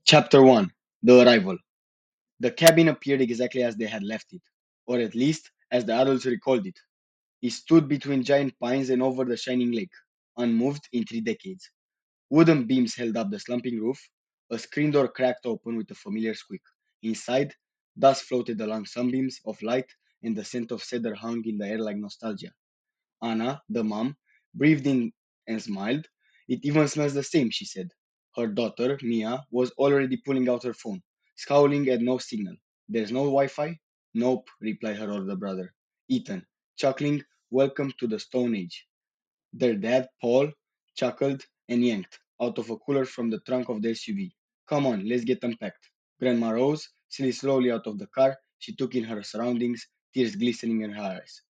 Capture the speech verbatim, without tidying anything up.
Chapter one. The Arrival. The cabin appeared exactly as they had left it, or at least as the adults recalled it. It stood between giant pines and over the shining lake, unmoved in three decades. Wooden beams held up the slumping roof. A screen door cracked open with a familiar squeak. Inside, dust floated along sunbeams of light, and the scent of cedar hung in the air like nostalgia. Anna, the mom, breathed in and smiled. It even smells the same, she said. Her daughter, Mia, was already pulling out her phone, scowling at no signal. There's no Wi Fi? Nope, replied her older brother. Ethan, chuckling, welcome to the Stone Age. Their dad, Paul, chuckled and yanked out of a cooler from the trunk of the S U V. Come on, let's get unpacked. Grandma rose, slid slowly out of the car. She took in her surroundings, tears glistening in her eyes.